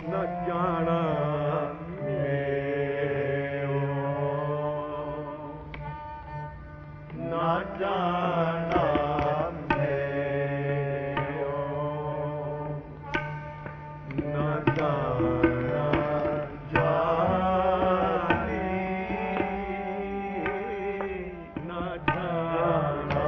न जाना न जाना न जाना जानी न जाना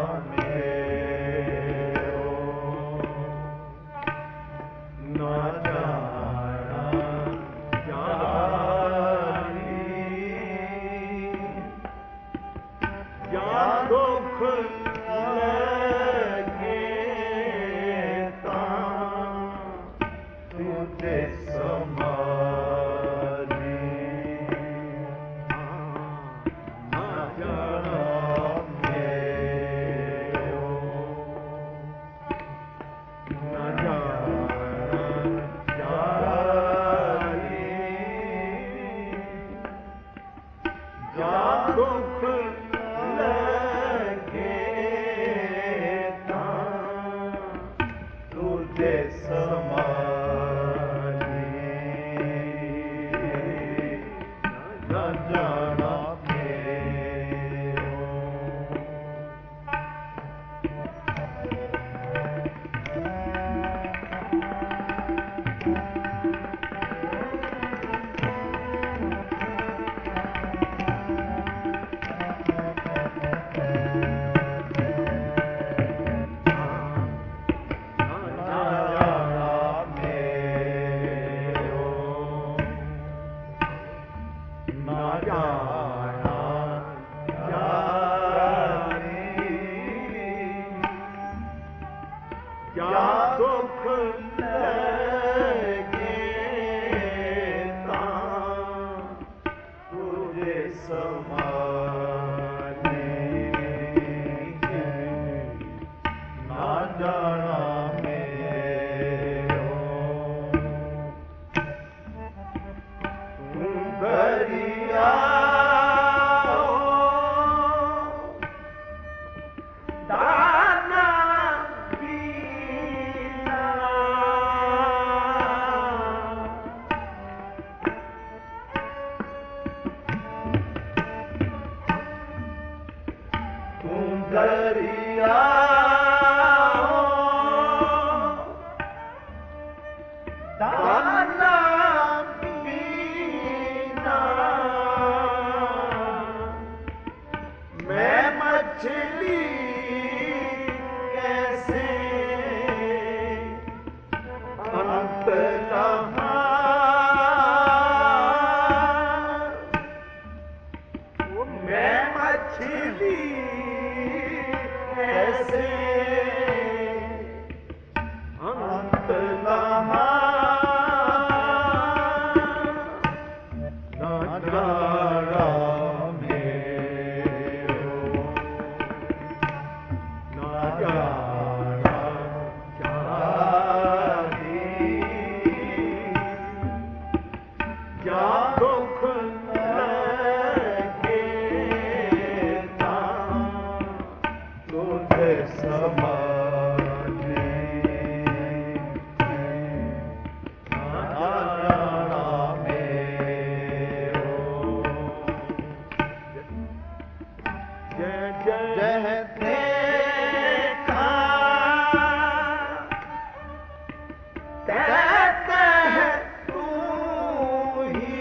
न जाना जानी जा दुख लगे तां तुझे समाधि न जाना मेरो न जाना जानी जा दुख लगे तां तुझे समाधि न जाना मेरो जा दुख लगे तां तुझे समाधि न जाना मेरो तू दरिया दाना दरिया दाना पीना मैं मछली कैसे अंत लहा मैं मछली कैसे अंत लहा न जाना मेरो न जाना जानी जा दुख लगे तां तुझे समाधि न जाना मेरो जय जय देखा तह तू ही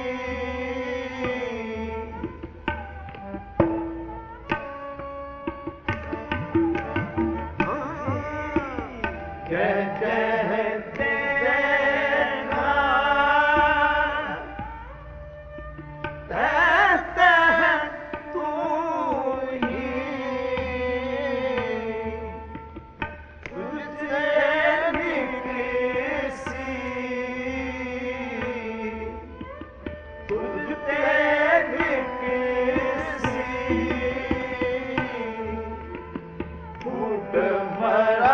जय जय देखा तह तू ही तुझसे निकसी तुझते निकसी फूट भरा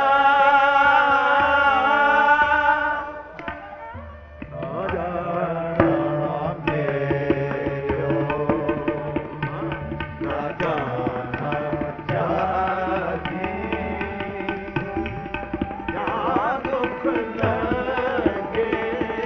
दुख लगे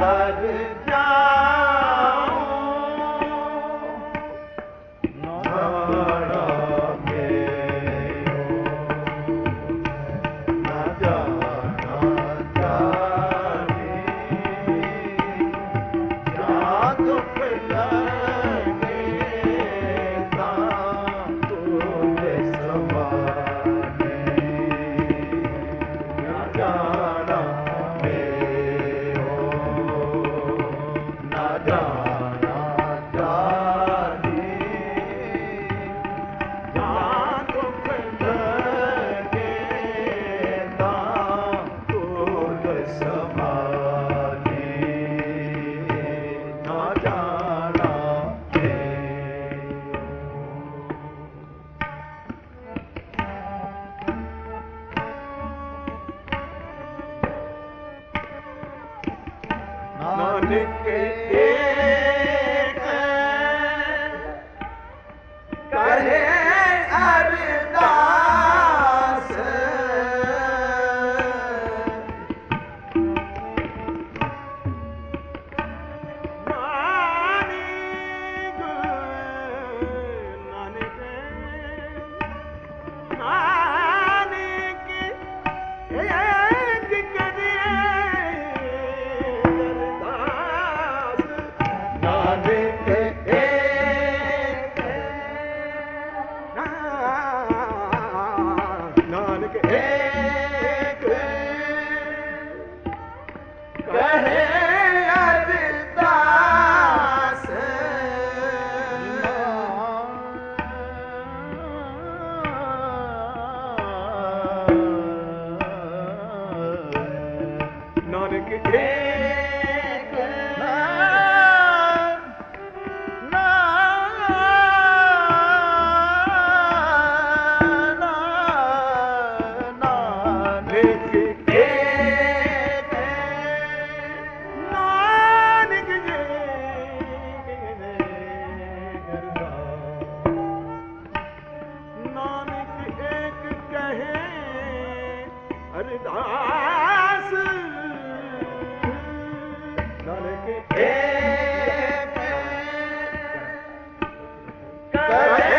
कर जाऊं नाड़ा में ना जाना जाने जा दुख लगे तुझे समाने ना जाना ना जाना जाने जा दुख लगे तुझे समाने ना जाना नानक एक करे अरदास नानक एक कहे अरदास नानक एक अरदास नानक एक करे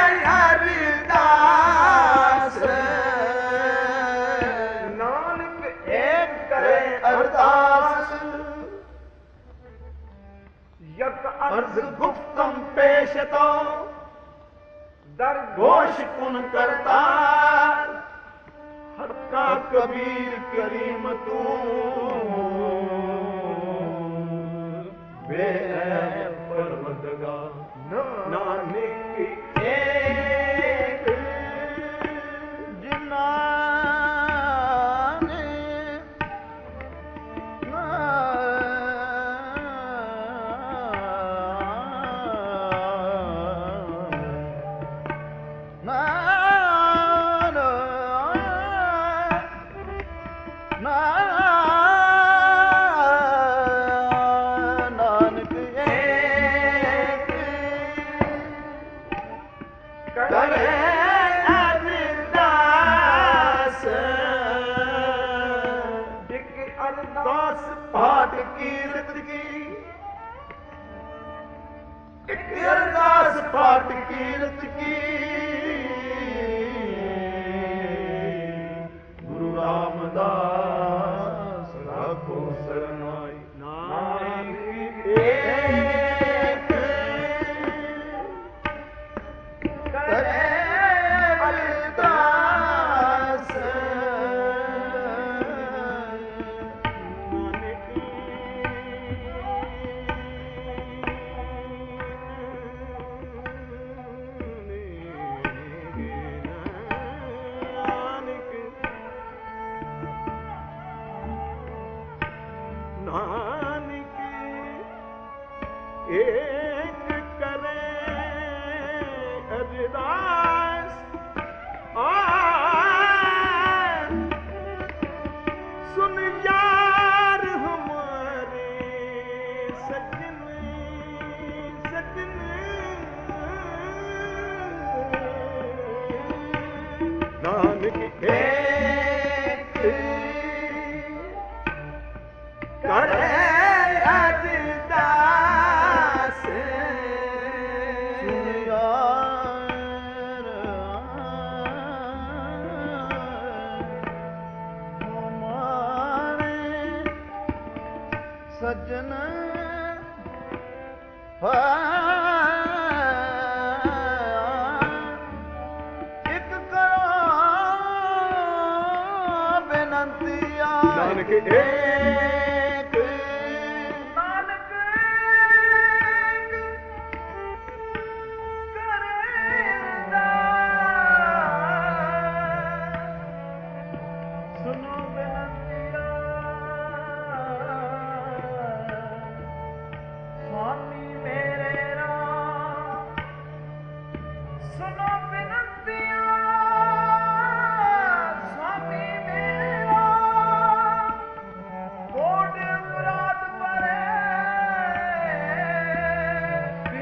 अरदास नानक एक करे अरदास यक अर्ज गुप्तम पेशतो दर घोष कुन करता हरका कबीर करीम तू बेऐब परवरदिगार नानक एक जिन्ना ने नानक एक करे अरदास एक अरदास पाठ कीरत की एक अरदास पाठ कीरत की गुरु रामदास राखो शरणाई नानक एक करे अरदास नानक एक करे अरदास सुन यार हमारे सजन सजन नानक एक करे ਸਜਣ ਇੱਕ ਕਰੋ ਬੇਨੰਤੀਆ ਨਾਨਕ ਏਕ ਨਾਨਕ ਕਰੇਂਦਾ ਸੁਨੋ ਬੇਨੰਤੀਆ स्वामी मेरे राम सुनो विनंतिया स्वामी मेरे राम कोट अपराध परे भी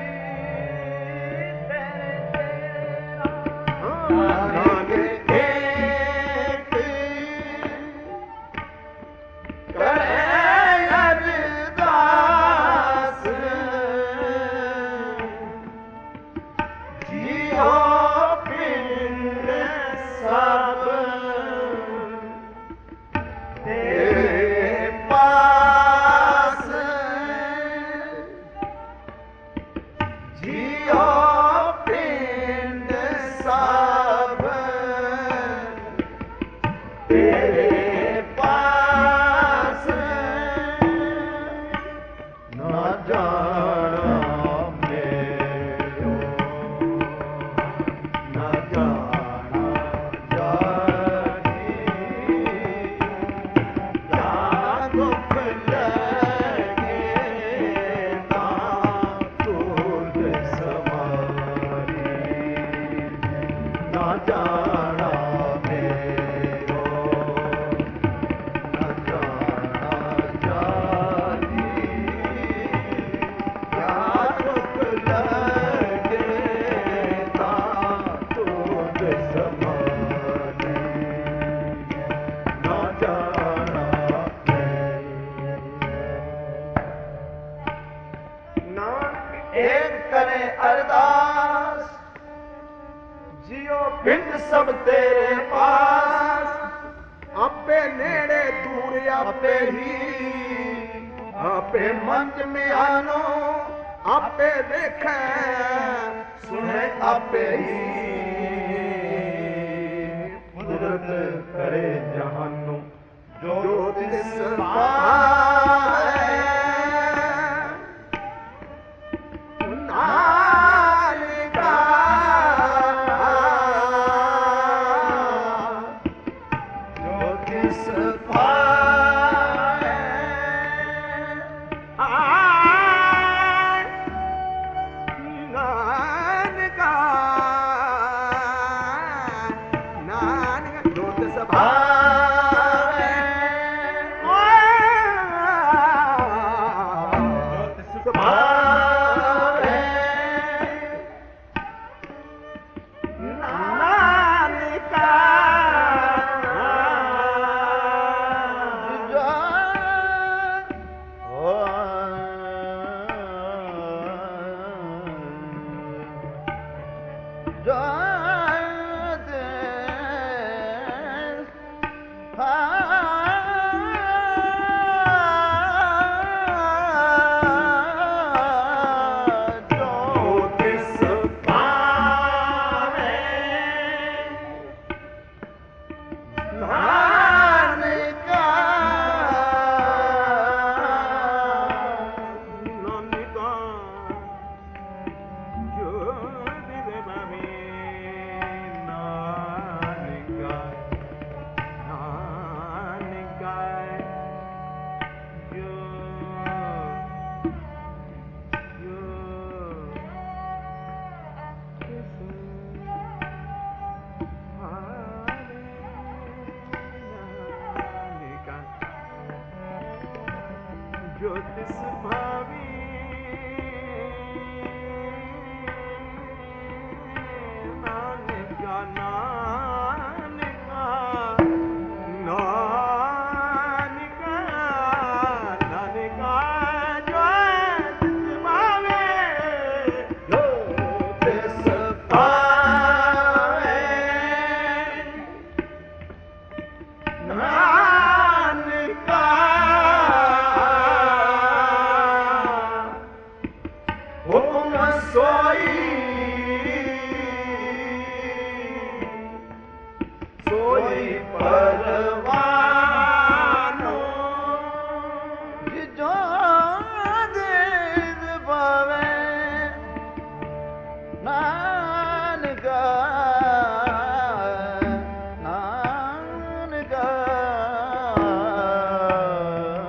तेरे तेरा ਨਾਨਕ एक करे ਅਰਦਾਸ ਜੀਓ ਪਿੰਡ ਸਭ ਤੇਰੇ ਪਾਸ ਜੀਓ ਪਿੰਡ ਸਭ ਤੇਰੇ ਪਾਸ ਨਾ ਜਾਣਾ ਮੇਰੋ ਨਾ ਜਾਣਾ ਜਾਣੀ ਜਾਂ ਦੁੱਖ ਲੱਗੇ ਤਾਂ ਤੁਧ ਸਮਾਰੀ ਨਾ ਜਾਣਾ ਮੇਰੋ ਨਾ ਜਾਣਾ ਜਾਣੀ ਜਾਂ ਦੁੱਖ ਲੱਗੇ ਤਾਂ ਤੁਧ ਸਮਾਰੀ ਨਾ ਜਾਣਾ ਨਾਨਕ ਏਕ ਕਰੇ ਅਰਦਾਸ ਜਿਉ ਪਿੰਡ ਸਭ ਤੇਰੇ ਪਾਸ ਆਪੇ ਨੇੜੇ ਦੂਰ ਆਪੇ ਹੀ ਆਪੇ ਮੰਜ ਮਿਆਨੋ ਆਪੇ ਦੇਖੈ ਸੁਣੇ ਆਪੇ ਹੀ ਕੁਦਰਤ ਕਰੇ ਜਹਾਨੋਂ ਜੋ ਤਿਸ ਪਾਵੈ ਨਾਨਕਾ ਜੋ ਤਿਸ ਪਾਵੈ ਨਾਨਕਾ ਨਾਨਕ ਜੋਤ ਸਭਾ ਭਾਵੈ ਜੋਤ ਸਭਾ ਭਾਵੈ ਨਾਨਕਾ ਨਾਨਕਾ ਜੋਤ ਸਭਾ ਨਾਨਕਾ ਨਾਨਕਾ ਜੋ ਜੋਤਿਸ ਭਾਵੀ ਨਾਨਕਾ ਨਾਨਕਾ ਨਾਨਕਾ ਨਾਨਕਾ ਜੋਤਿਸ ਭਾਵੀ ਜੋਤਿਸ ਭਾਵੈ ਨਾਨਕਾ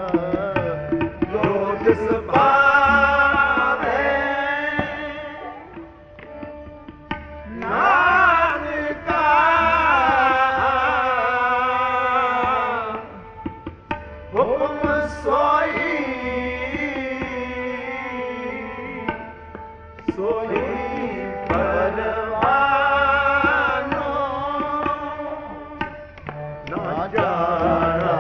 जो तिस भावे नानका हुक्म सोई सोई परवानो ना जाना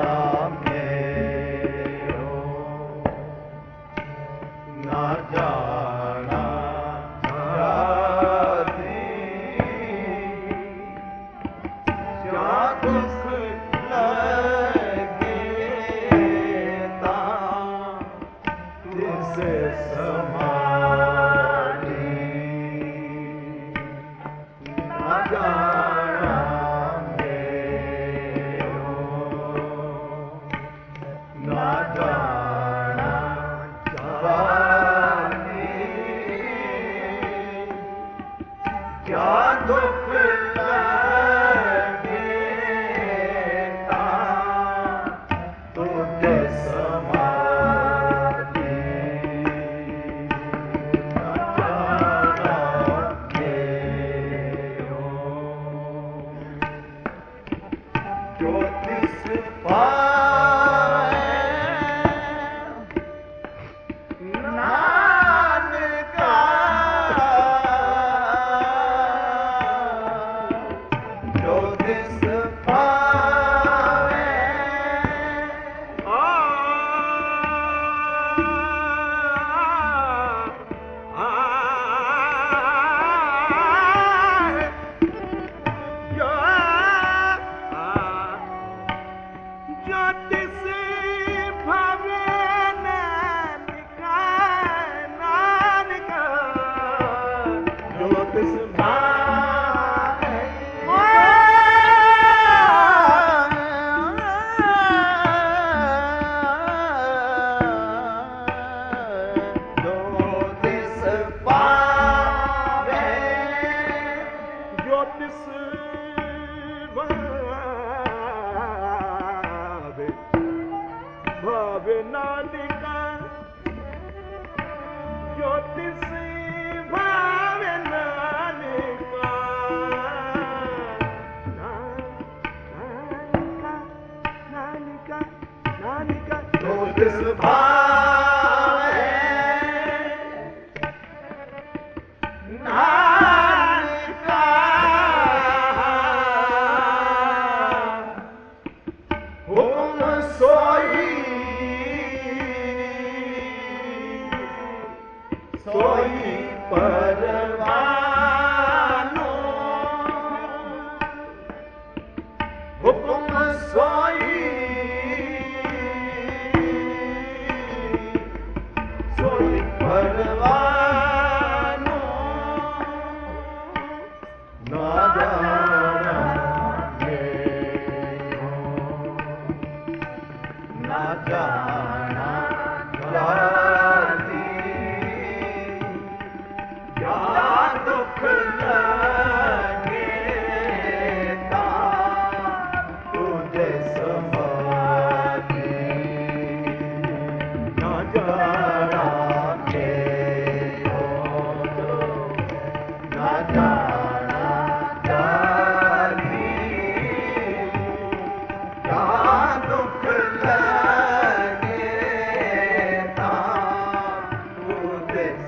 मेरो ना जाना जाती क्या दुख लगे ता तिसे समानी ना जाना मेरो ना जाना जानी क्या दुख लगे ता तुझे समाधि ना जाना मेरो जो तिस पाए नानका जो तिस पावे जो तिस भावे जो तिस पावे ज्योतिष भावे भावे नालिका ज्योतिष भावे नालिका नालिका नालिका जो तिस भावे नानका हुक्म सोई सोई परवानो हुक्म सोई सोई परवानो ना जाना मेरो ना जाना जाती क्या दुख लगे ता तुझे समाधि ना जाना मेरो ना जाना जाती क्या दुख लगे ता तुझे